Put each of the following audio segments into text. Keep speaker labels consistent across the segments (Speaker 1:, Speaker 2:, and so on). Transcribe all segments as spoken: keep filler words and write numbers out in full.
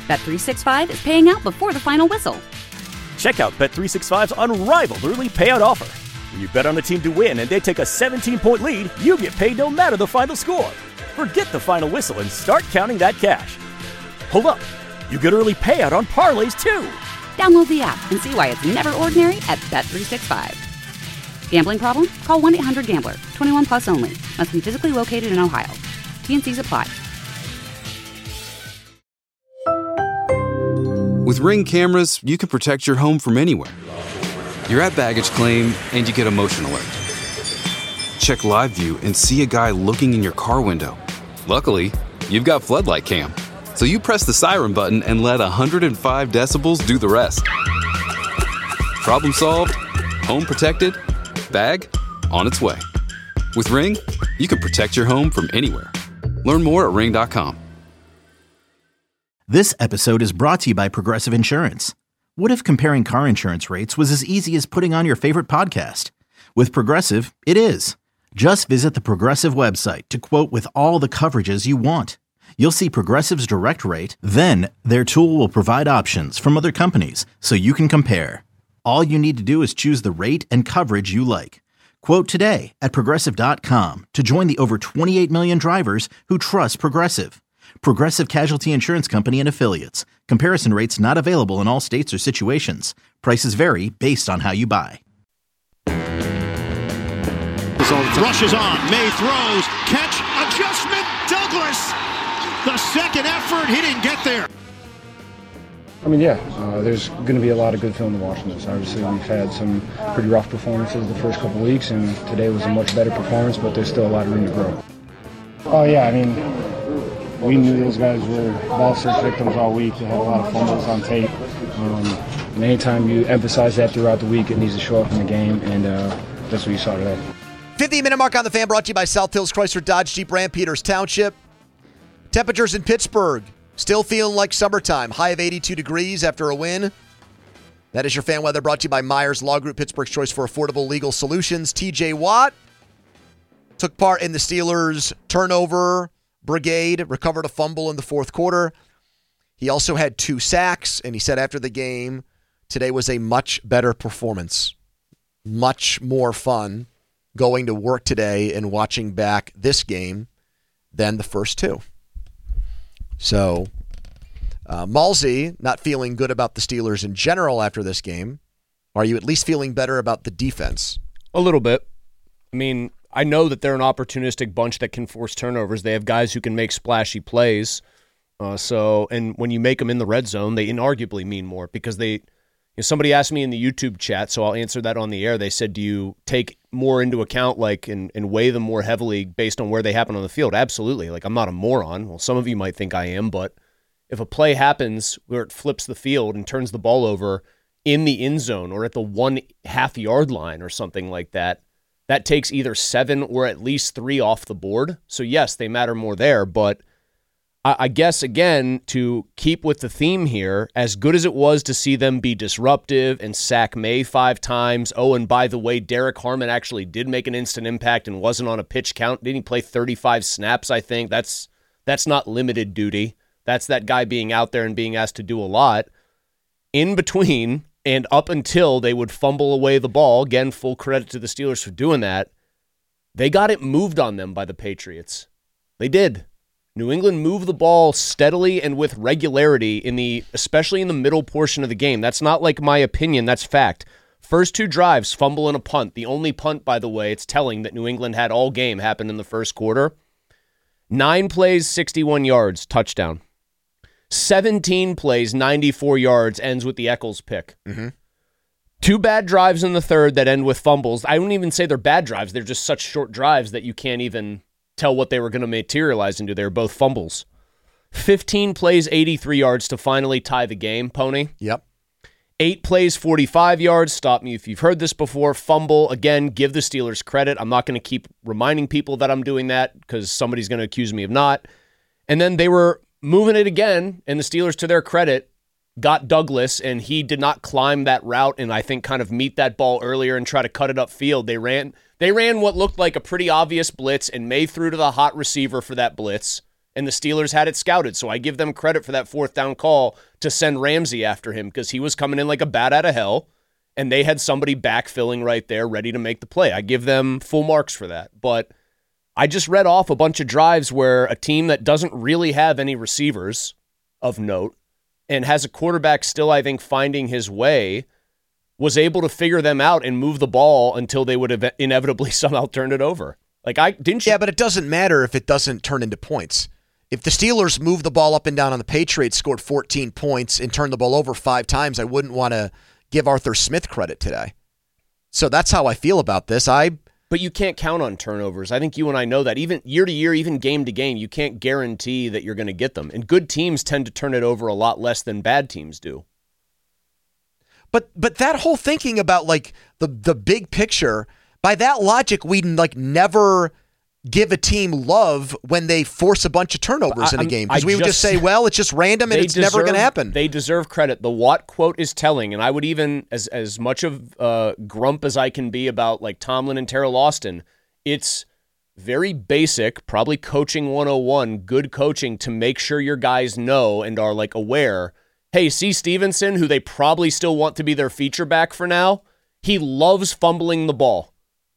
Speaker 1: Bet three sixty-five is paying out before the final whistle.
Speaker 2: Check out Bet three sixty-five's unrivaled early payout offer. When you bet on a team to win and they take a seventeen-point lead, you get paid no matter the final score. Forget the final whistle and start counting that cash. Hold up. You get early payout on parlays, too.
Speaker 1: Download the app and see why it's never ordinary at Bet three sixty-five. Gambling problem? Call one eight hundred gambler. twenty-one plus only. Must be physically located in Ohio. T and Cs apply.
Speaker 3: With Ring cameras, you can protect your home from anywhere. You're at baggage claim and you get a motion alert. Check live view and see a guy looking in your car window. Luckily, you've got Floodlight Cam. So you press the siren button and let one hundred five decibels do the rest. Problem solved, home protected, bag on its way. With Ring, you can protect your home from anywhere. Learn more at ring dot com.
Speaker 4: This episode is brought to you by Progressive Insurance. What if comparing car insurance rates was as easy as putting on your favorite podcast? With Progressive, it is. Just visit the Progressive website to quote with all the coverages you want. You'll see Progressive's direct rate, then their tool will provide options from other companies so you can compare. All you need to do is choose the rate and coverage you like. Quote today at progressive dot com to join the over twenty-eight million drivers who trust Progressive. Progressive Casualty Insurance Company and Affiliates. Comparison rates not available in all states or situations. Prices vary based on how you buy.
Speaker 5: Rushes on. May throws. Catch. Adjustment. Douglas. The second effort. He didn't get there.
Speaker 6: I mean, yeah, uh, there's going to be a lot of good film to watch in this. Obviously, we've had some pretty rough performances the first couple of weeks, and today was a much better performance, but there's still a lot of room to grow. Oh, yeah, I mean, we knew those guys were ball search victims all week. They had a lot of fumbles on tape. Um, and anytime you emphasize that throughout the week, it needs to show up in the game, and uh, that's what you saw today.
Speaker 7: fifty-minute mark on the Fan, brought to you by South Hills Chrysler Dodge Jeep Ram Peters Township. Temperatures in Pittsburgh, still feeling like summertime. High of eighty-two degrees after a win. That is your fan weather, brought to you by Myers Law Group, Pittsburgh's choice for affordable legal solutions. T J Watt took part in the Steelers' turnover brigade, recovered a fumble in the fourth quarter. He also had two sacks, and he said after the game, today was a much better performance. Much more fun going to work today and watching back this game than the first two. So, uh, Malsey, not feeling good about the Steelers in general after this game. Are you at least feeling better about the defense?
Speaker 8: A little bit. I mean, I know that they're an opportunistic bunch that can force turnovers. They have guys who can make splashy plays. Uh, so, and when you make them in the red zone, they inarguably mean more because they, you know, somebody asked me in the YouTube chat, so I'll answer that on the air. They said, do you take more into account, like, and, and weigh them more heavily based on where they happen on the field? Absolutely. Like, I'm not a moron. Well, some of you might think I am, but if a play happens where it flips the field and turns the ball over in the end zone or at the one half yard line or something like that, that takes either seven or at least three off the board. So yes, they matter more there, but I, I guess, again, to keep with the theme here, as good as it was to see them be disruptive and sack May five times, oh, and by the way, Derek Harmon actually did make an instant impact and wasn't on a pitch count. Didn't he play thirty-five snaps, I think? That's that's not limited duty. That's that guy being out there and being asked to do a lot. In between and up until they would fumble away the ball, again, full credit to the Steelers for doing that, they got it moved on them by the Patriots. They did. New England moved the ball steadily and with regularity, in the, especially in the middle portion of the game. That's not like my opinion, that's fact. First two drives, fumble and a punt. The only punt, by the way, it's telling that New England had all game happen in the first quarter. Nine plays, sixty-one yards, touchdown. seventeen plays, ninety-four yards, ends with the Eccles pick.
Speaker 7: Mm-hmm.
Speaker 8: Two bad drives in the third that end with fumbles. I wouldn't even say they're bad drives. They're just such short drives that you can't even tell what they were going to materialize into. They were both fumbles. fifteen plays, eighty-three yards to finally tie the game, Pony.
Speaker 7: Yep.
Speaker 8: Eight plays, forty-five yards. Stop me if you've heard this before. Fumble. Again, give the Steelers credit. I'm not going to keep reminding people that I'm doing that because somebody's going to accuse me of not. And then they were moving it again, and the Steelers, to their credit, got Douglas, and he did not climb that route and I think kind of meet that ball earlier and try to cut it upfield. They ran they ran what looked like a pretty obvious blitz, and May threw to the hot receiver for that blitz, and the Steelers had it scouted. So I give them credit for that fourth down call to send Ramsey after him because he was coming in like a bat out of hell, and they had somebody backfilling right there ready to make the play. I give them full marks for that. But I just read off a bunch of drives where a team that doesn't really have any receivers of note and has a quarterback still, I think, finding his way, was able to figure them out and move the ball until they would have inevitably somehow turned it over. Like, I didn't you?
Speaker 7: Yeah, but it doesn't matter if it doesn't turn into points. If the Steelers moved the ball up and down on the Patriots, scored fourteen points, and turned the ball over five times, I wouldn't want to give Arthur Smith credit today. So that's how I feel about this. I.
Speaker 8: But you can't count on turnovers. I think you and I know that. Even year to year, even game to game, you can't guarantee that you're going to get them. And good teams tend to turn it over a lot less than bad teams do.
Speaker 7: But but that whole thinking about like the the big picture, by that logic, we like never give a team love when they force a bunch of turnovers I, in a game. Because we would just say, well, it's just random and it's
Speaker 8: deserve,
Speaker 7: never going to happen.
Speaker 8: They deserve credit. The Watt quote is telling, and I would even, as as much of uh, grump as I can be about like Tomlin and Terrell Austin, it's very basic, probably coaching one oh one, good coaching to make sure your guys know and are like aware, hey, see Stevenson, who they probably still want to be their feature back for now, he loves fumbling the ball.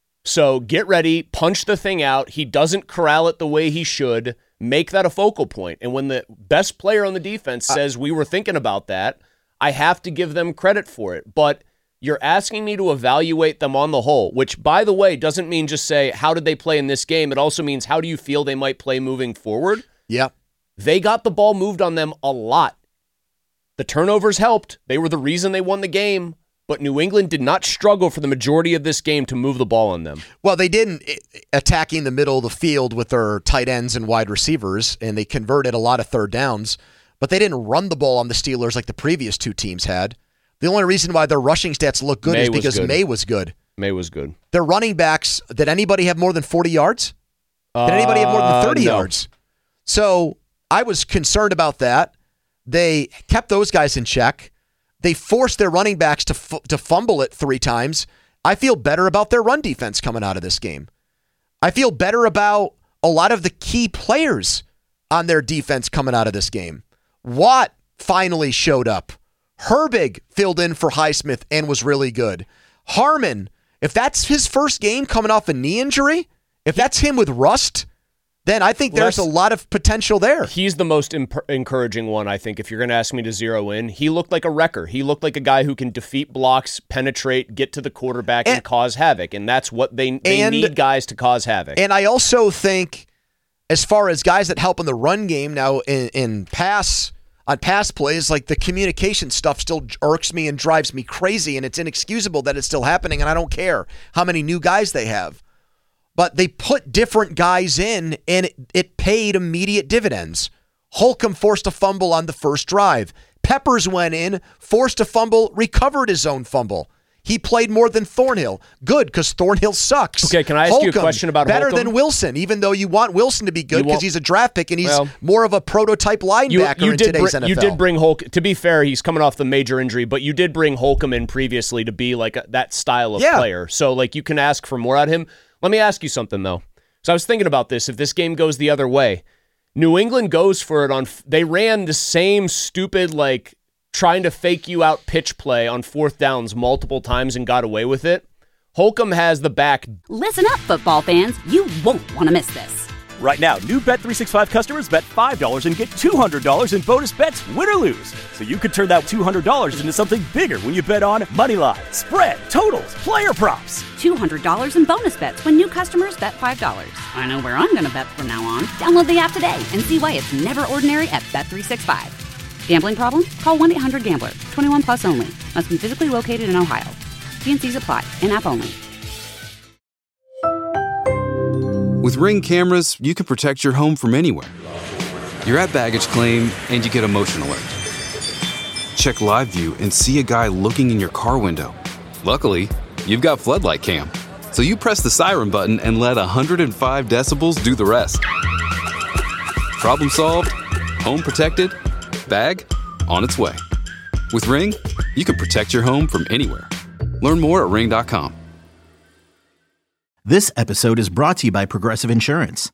Speaker 8: So get ready, punch the thing out. He doesn't corral it the way he should. Make that a focal point. And when the best player on the defense says uh, we were thinking about that, I have to give them credit for it. But you're asking me to evaluate them on the whole, which, by the way, doesn't mean just say, how did they play in this game? It also means, how do you feel they might play moving forward?
Speaker 7: Yeah.
Speaker 8: They got the ball moved on them a lot. The turnovers helped. They were the reason they won the game. But New England did not struggle for the majority of this game to move the ball on them.
Speaker 7: Well, they didn't attacking the middle of the field with their tight ends and wide receivers, and they converted a lot of third downs, but they didn't run the ball on the Steelers like the previous two teams had. The only reason why their rushing stats look good
Speaker 8: May
Speaker 7: is because
Speaker 8: good.
Speaker 7: May was good.
Speaker 8: May was good.
Speaker 7: Their running backs, did anybody have more than forty yards? Did anybody have more than thirty
Speaker 8: uh, no.
Speaker 7: yards? So I was concerned about that. They kept those guys in check. They forced their running backs to f- to fumble it three times. I feel better about their run defense coming out of this game. I feel better about a lot of the key players on their defense coming out of this game. Watt finally showed up. Herbig filled in for Highsmith and was really good. Harmon, if that's his first game coming off a knee injury, if that's him with rust, then I think there's well, a lot of potential there.
Speaker 8: He's the most imp- encouraging one, I think, if you're going to ask me to zero in. He looked like a wrecker. He looked like a guy who can defeat blocks, penetrate, get to the quarterback, and, and cause havoc. And that's what they, they and, need guys to cause havoc.
Speaker 7: And I also think, as far as guys that help in the run game now in, in pass, on pass plays, like the communication stuff still irks me and drives me crazy, and it's inexcusable that it's still happening, and I don't care how many new guys they have. But they put different guys in, and it, it paid immediate dividends. Holcomb forced a fumble on the first drive. Peppers went in, forced a fumble, recovered his own fumble. He played more than Thornhill. Good, because Thornhill sucks.
Speaker 8: Okay, can I ask
Speaker 7: Holcomb,
Speaker 8: you a question about
Speaker 7: better
Speaker 8: Holcomb?
Speaker 7: than Wilson, even though you want Wilson to be good because he's a draft pick and he's
Speaker 8: well,
Speaker 7: more of a prototype linebacker
Speaker 8: you, you
Speaker 7: in
Speaker 8: did
Speaker 7: today's
Speaker 8: br-
Speaker 7: N F L.
Speaker 8: You did bring Holcomb. To be fair, he's coming off the major injury, but you did bring Holcomb in previously to be like a, that style of
Speaker 7: yeah.
Speaker 8: player. So like you can ask for more out of him. Let me ask you something, though. So I was thinking about this. If this game goes the other way, New England goes for it on. They ran the same stupid, like, trying to fake you out pitch play on fourth downs multiple times and got away with it. Holcomb has the back.
Speaker 1: Listen up, football fans. You won't want to miss this.
Speaker 2: Right now, new Bet three sixty-five customers bet five dollars and get two hundred dollars in bonus bets, win or lose. So you could turn that two hundred dollars into something bigger when you bet on moneyline, spread, totals, player props.
Speaker 1: two hundred dollars in bonus bets when new customers bet five dollars. I know where I'm going to bet from now on. Download the app today and see why it's never ordinary at Bet three sixty-five. Gambling problem? Call one eight hundred gambler. twenty-one plus only. Must be physically located in Ohio. T and C's apply. In-app only.
Speaker 3: With Ring cameras, you can protect your home from anywhere. You're at baggage claim and you get a motion alert. Check live view and see a guy looking in your car window. Luckily, you've got Floodlight Cam. So you press the siren button and let one hundred five decibels do the rest. Problem solved, home protected, bag on its way. With Ring, you can protect your home from anywhere. Learn more at ring dot com.
Speaker 4: This episode is brought to you by Progressive Insurance.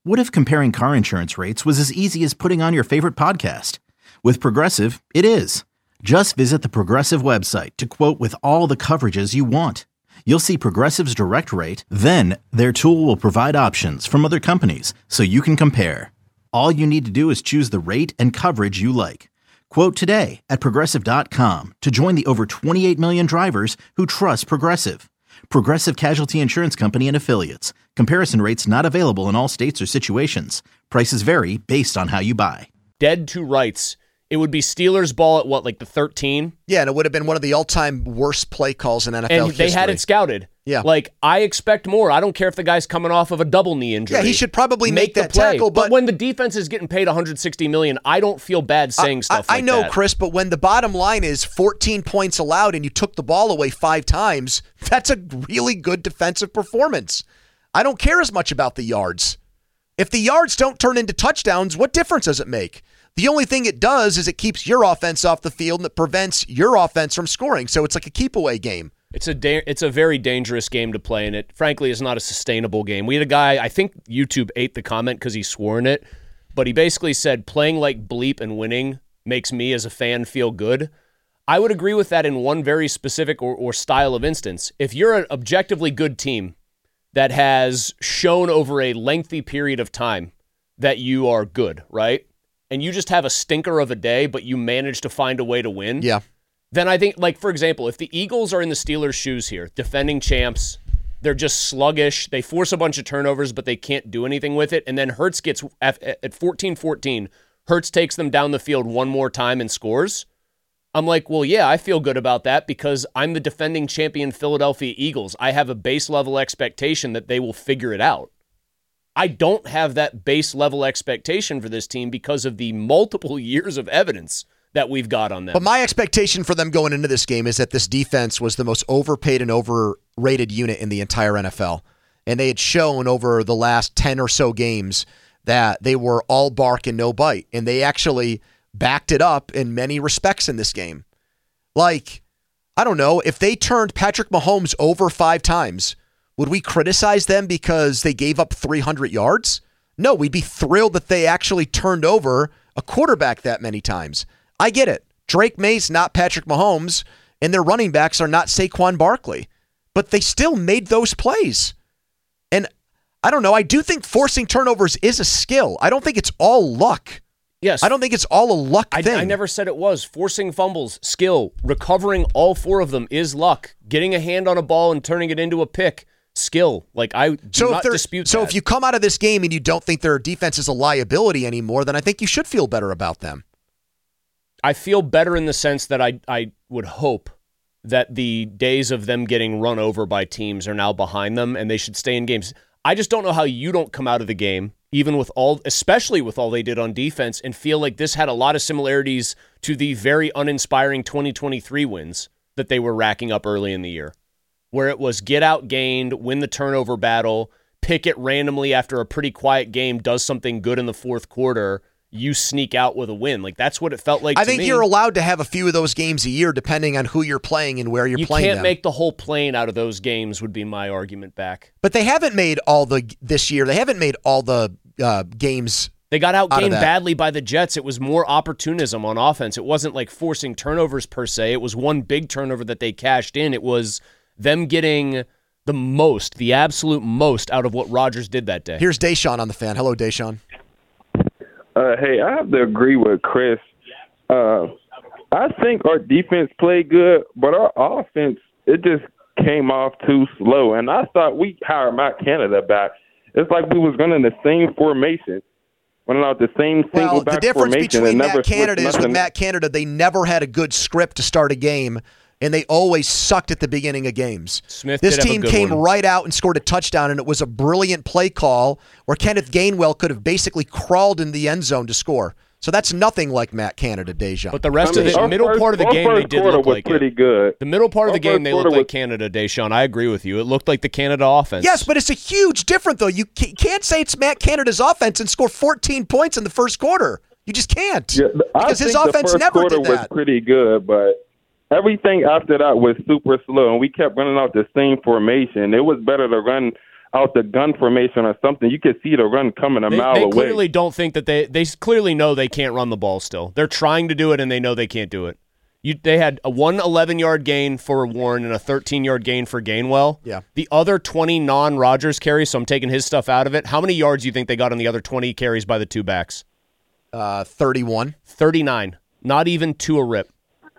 Speaker 4: What if comparing car insurance rates was as easy as putting on your favorite podcast? With Progressive, it is. Just visit the Progressive website to quote with all the coverages you want. You'll see Progressive's direct rate, then their tool will provide options from other companies so you can compare. All you need to do is choose the rate and coverage you like. Quote today at Progressive dot com to join the over twenty-eight million drivers who trust Progressive. Progressive Casualty Insurance Company and Affiliates. Comparison rates not available in all states or situations. Prices vary based on how you buy.
Speaker 8: Dead to rights. It would be Steelers ball at what, like the thirteen?
Speaker 7: Yeah, and it would have been one of the all-time worst play calls in N F L
Speaker 8: and
Speaker 7: history.
Speaker 8: And they had it scouted.
Speaker 7: Yeah.
Speaker 8: Like, I expect more. I don't care if the guy's coming off of a double knee injury.
Speaker 7: Yeah, he should probably make, make that
Speaker 8: play.
Speaker 7: tackle. But,
Speaker 8: but when the defense is getting paid one hundred sixty million dollars, I don't feel bad saying
Speaker 7: I,
Speaker 8: stuff
Speaker 7: I,
Speaker 8: like
Speaker 7: I know,
Speaker 8: that.
Speaker 7: Chris, but when the bottom line is fourteen points allowed and you took the ball away five times, that's a really good defensive performance. I don't care as much about the yards. If the yards don't turn into touchdowns, what difference does it make? The only thing it does is it keeps your offense off the field and it prevents your offense from scoring. So it's like a keep-away game.
Speaker 8: It's a da- it's a very dangerous game to play, and it frankly is not a sustainable game. We had a guy, I think YouTube ate the comment because he swore in it, but he basically said playing like bleep and winning makes me as a fan feel good. I would agree with that in one very specific or, or style of instance. If you're an objectively good team that has shown over a lengthy period of time that you are good, right? And you just have a stinker of a day, but you manage to find a way to win.
Speaker 7: Yeah.
Speaker 8: Then I think, like, for example, if the Eagles are in the Steelers' shoes here, defending champs, they're just sluggish. They force a bunch of turnovers, but they can't do anything with it. And then Hurts gets, at fourteen fourteen, Hurts takes them down the field one more time and scores. I'm like, well, yeah, I feel good about that because I'm the defending champion Philadelphia Eagles. I have a base level expectation that they will figure it out. I don't have that base level expectation for this team because of the multiple years of evidence that we've got on them.
Speaker 7: But my expectation for them going into this game is that this defense was the most overpaid and overrated unit in the entire N F L. And they had shown over the last ten or so games that they were all bark and no bite. And they actually backed it up in many respects in this game. Like, I don't know, if they turned Patrick Mahomes over five times, would we criticize them because they gave up three hundred yards? No, we'd be thrilled that they actually turned over a quarterback that many times. I get it. Drake May's not Patrick Mahomes, and their running backs are not Saquon Barkley. But they still made those plays. And I don't know, I do think forcing turnovers is a skill. I don't think it's all luck.
Speaker 8: Yes.
Speaker 7: I don't think it's all a luck
Speaker 8: I,
Speaker 7: thing.
Speaker 8: I never said it was. Forcing fumbles, skill. Recovering all four of them is luck. Getting a hand on a ball and turning it into a pick, skill. Like, I do
Speaker 7: so
Speaker 8: not
Speaker 7: if
Speaker 8: dispute
Speaker 7: So
Speaker 8: that.
Speaker 7: if you come out of this game and you don't think their defense is a liability anymore, then I think you should feel better about them.
Speaker 8: I feel better in the sense that I, I would hope that the days of them getting run over by teams are now behind them and they should stay in games. I just don't know how you don't come out of the game, even with all, especially with all they did on defense, and feel like this had a lot of similarities to the very uninspiring twenty twenty-three wins that they were racking up early in the year, where it was get outgained, win the turnover battle, Pickett randomly after a pretty quiet game does something good in the fourth quarter, you sneak out with a win. Like, that's what it felt like
Speaker 7: I
Speaker 8: to
Speaker 7: think
Speaker 8: me.
Speaker 7: you're allowed to have a few of those games a year depending on who you're playing and where you're
Speaker 8: you
Speaker 7: playing
Speaker 8: can't
Speaker 7: them.
Speaker 8: make the whole plane out of those games would be my argument back.
Speaker 7: But they haven't made all the, this year, they haven't made all the uh, games.
Speaker 8: They got
Speaker 7: out
Speaker 8: outgained
Speaker 7: that.
Speaker 8: badly by the Jets. It was more opportunism on offense. It wasn't like forcing turnovers per se. It was one big turnover that they cashed in. It was them getting the most, the absolute most out of what Rodgers did that day.
Speaker 7: Here's Deshaun on the fan. Hello, Deshaun.
Speaker 9: Uh, hey, I have to agree with Chris. Uh, I think our defense played good, but our offense, it just came off too slow. And I thought we hired Matt Canada back. It's like we was running the same formation, running out the same single
Speaker 7: Well,
Speaker 9: back
Speaker 7: the difference
Speaker 9: formation.
Speaker 7: between
Speaker 9: and never
Speaker 7: Matt Canada
Speaker 9: switched
Speaker 7: is with
Speaker 9: nothing.
Speaker 7: Matt Canada, they never had a good script to start a game, and they always sucked at the beginning of games.
Speaker 8: Smith
Speaker 7: this
Speaker 8: did have a
Speaker 7: team
Speaker 8: good
Speaker 7: came
Speaker 8: one.
Speaker 7: right out and scored a touchdown, and it was a brilliant play call where Kenneth Gainwell could have basically crawled in the end zone to score. So that's nothing like Matt Canada, Deja.
Speaker 8: But the rest
Speaker 9: I mean,
Speaker 8: of the
Speaker 9: our
Speaker 8: middle
Speaker 9: first-
Speaker 8: part of the
Speaker 9: our
Speaker 8: game, they
Speaker 9: first
Speaker 8: did
Speaker 9: quarter
Speaker 8: look
Speaker 9: was
Speaker 8: like
Speaker 9: pretty
Speaker 8: it.
Speaker 9: good.
Speaker 8: The middle part of
Speaker 9: Our
Speaker 8: the game,
Speaker 9: first
Speaker 8: they
Speaker 9: quarter
Speaker 8: looked like
Speaker 9: was-
Speaker 8: Canada, Deshaun. I agree with you. It looked like the Canada offense.
Speaker 7: Yes, but it's a huge difference, though. You ca- can't say it's Matt Canada's offense and score fourteen points in the first quarter. You just can't.
Speaker 9: Yeah, I
Speaker 7: because his
Speaker 9: think the
Speaker 7: offense
Speaker 9: first
Speaker 7: never
Speaker 9: quarter
Speaker 7: did
Speaker 9: was
Speaker 7: that.
Speaker 9: pretty good, but everything after that was super slow, and we kept running out the same formation. It was better to run out the gun formation or something, you could see the run coming a
Speaker 8: they,
Speaker 9: mile
Speaker 8: they
Speaker 9: away.
Speaker 8: They clearly don't think that they they clearly know they can't run the ball still. They're trying to do it, and they know they can't do it. You, they had a one eleven-yard gain for Warren and a thirteen-yard gain for Gainwell.
Speaker 7: Yeah.
Speaker 8: The other twenty non-Rodgers carries, so I'm taking his stuff out of it. How many yards do you think they got on the other twenty carries by the two backs?
Speaker 7: Uh, thirty-one.
Speaker 8: thirty-nine. Not even to a rip.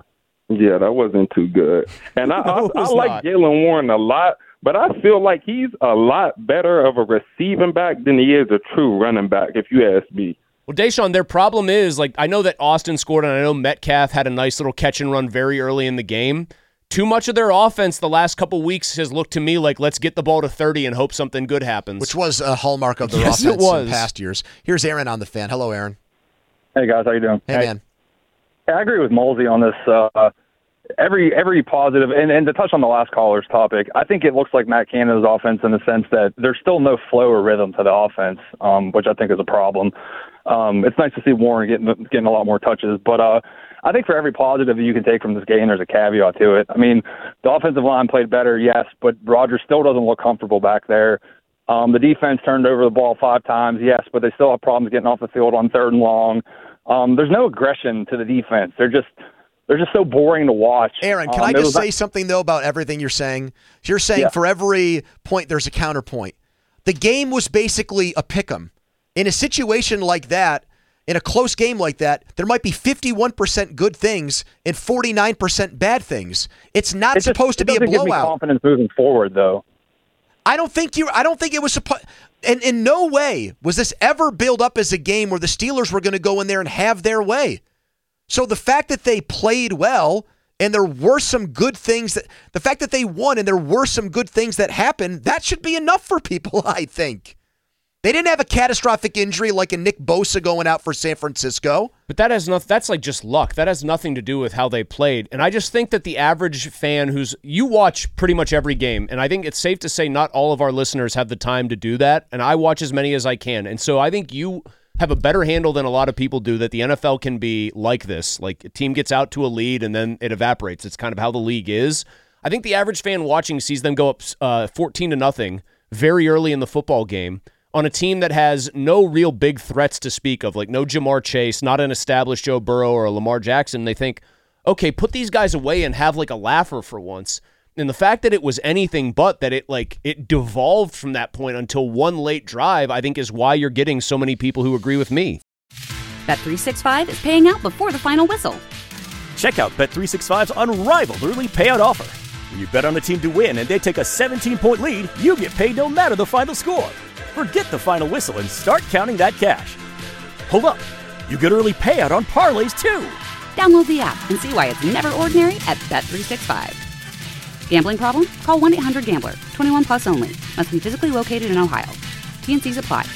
Speaker 9: Yeah, that wasn't too good. And I,
Speaker 8: No,
Speaker 9: I, I
Speaker 8: it's
Speaker 9: like
Speaker 8: not.
Speaker 9: Jaylen Warren a lot, but I feel like he's a lot better of a receiving back than he is a true running back, if you ask me.
Speaker 8: Well, Deshaun, their problem is, like, I know that Austin scored, and I know Metcalf had a nice little catch and run very early in the game. Too much of their offense the last couple weeks has looked to me like, let's get the ball to thirty and hope something good happens.
Speaker 7: Which was a hallmark of their
Speaker 8: Yes,
Speaker 7: offense
Speaker 8: it was.
Speaker 7: in past years. Here's Aaron on the Fan. Hello, Aaron.
Speaker 10: Hey, guys. How you doing?
Speaker 7: Hey, man.
Speaker 10: Hey, I agree with Molsey on this. Uh, every every positive, and, and to touch on the last caller's topic, I think it looks like Matt Canada's offense in the sense that there's still no flow or rhythm to the offense, um, which I think is a problem. Um, it's nice to see Warren getting getting a lot more touches, but uh, I think for every positive that you can take from this game, there's a caveat to it. I mean, the offensive line played better, yes, but Rodgers still doesn't look comfortable back there. Um, the defense turned over the ball five times, yes, but they still have problems getting off the field on third and long. Um, there's no aggression to the defense. They're just they're just so boring to watch.
Speaker 7: Aaron, can
Speaker 10: um,
Speaker 7: I just say
Speaker 10: not-
Speaker 7: something, though, about everything you're saying? You're saying
Speaker 10: Yeah.
Speaker 7: for every point, there's a counterpoint. The game was basically a pick'em. In a situation like that, in a close game like that, there might be fifty-one percent good things and forty-nine percent bad things. It's not
Speaker 10: It just-
Speaker 7: supposed to
Speaker 10: it
Speaker 7: be a
Speaker 10: doesn't give me
Speaker 7: blowout.
Speaker 10: confidence moving forward, though.
Speaker 7: I don't think you. I don't think it was supposed. And in no way was this ever built up as a game where the Steelers were going to go in there and have their way. So the fact that they played well and there were some good things that the fact that they won and there were some good things that happened, that should be enough for people. I think they didn't have a catastrophic injury like a Nick Bosa going out for San Francisco.
Speaker 8: But that has nothing. That's like just luck. That has nothing to do with how they played. And I just think that the average fan who's you watch pretty much every game, and I think it's safe to say not all of our listeners have the time to do that. And I watch as many as I can. And so I think you have a better handle than a lot of people do that the N F L can be like this. Like a team gets out to a lead and then it evaporates. It's kind of how the league is. I think the average fan watching sees them go up uh, fourteen to nothing very early in the football game on a team that has no real big threats to speak of, like no Jamar Chase, not an established Joe Burrow or a Lamar Jackson. They think, okay, put these guys away and have like a laugher for once. And the fact that it was anything but that it like it devolved from that point until one late drive, I think is why you're getting so many people who agree with me.
Speaker 1: Bet three sixty-five is paying out before the final whistle.
Speaker 2: Check out Bet three sixty-five's unrivaled early payout offer. When you bet on a team to win and they take a seventeen-point lead, you get paid no matter the final score. Forget the final whistle and start counting that cash. Hold up. You get early payout on parlays, too.
Speaker 1: Download the app and see why it's never ordinary at Bet three sixty-five. Gambling problem? Call one eight hundred gambler. twenty-one plus only. Must be physically located in Ohio. T and C's apply.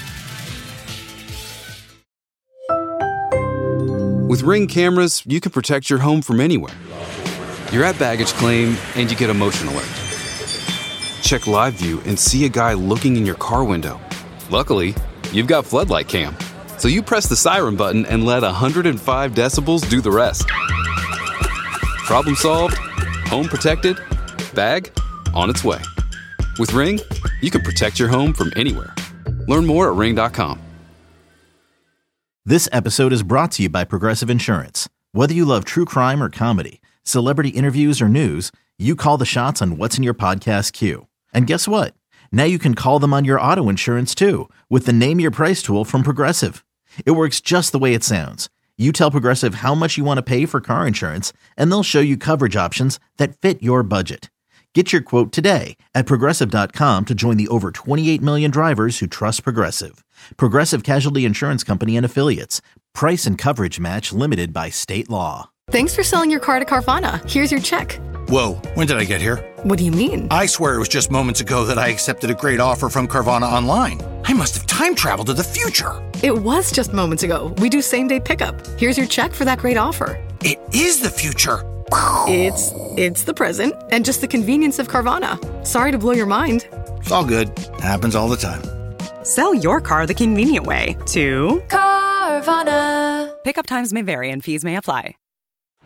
Speaker 3: With Ring cameras, you can protect your home from anywhere. You're at baggage claim and you get a motion alert. Check live view and see a guy looking in your car window. Luckily, you've got Floodlight Cam. So you press the siren button and let one hundred five decibels do the rest. Problem solved. Home protected. Bag on its way. With Ring, you can protect your home from anywhere. Learn more at ring dot com.
Speaker 4: This episode is brought to you by Progressive Insurance. Whether you love true crime or comedy, celebrity interviews or news, you call the shots on what's in your podcast queue. And guess what? Now you can call them on your auto insurance too with the Name Your Price tool from Progressive. It works just the way it sounds. You tell Progressive how much you want to pay for car insurance, and they'll show you coverage options that fit your budget. Get your quote today at Progressive dot com to join the over twenty-eight million drivers who trust Progressive. Progressive Casualty Insurance Company and Affiliates. Price and coverage match limited by state law.
Speaker 11: Thanks for selling your car to Carvana. Here's your check.
Speaker 12: Whoa, when did I get here?
Speaker 11: What do you mean?
Speaker 12: I swear it was just moments ago that I accepted a great offer from Carvana online. I must have time traveled to the future.
Speaker 11: It was just moments ago. We do same-day pickup. Here's your check for that great offer.
Speaker 12: It is the future.
Speaker 11: It's it's the present and just the convenience of Carvana. Sorry to blow your mind.
Speaker 12: It's all good. Happens all the time.
Speaker 13: Sell your car the convenient way to
Speaker 14: Carvana.
Speaker 13: Pickup times may vary and fees may apply.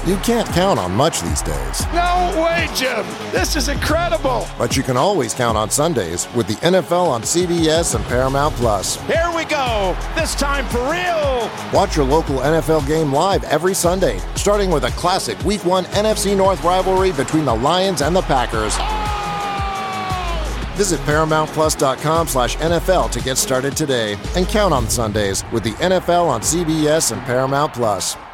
Speaker 14: You can't count on much these days.
Speaker 15: No way, Jim. This is incredible.
Speaker 14: But you can always count on Sundays with the N F L on C B S and Paramount Plus.
Speaker 15: Here we go. This time for real.
Speaker 14: Watch your local N F L game live every Sunday, starting with a classic Week one N F C North rivalry between the Lions and the Packers. Oh! Visit ParamountPlus.com slash NFL to get started today and count on Sundays with the N F L on C B S and Paramount Plus.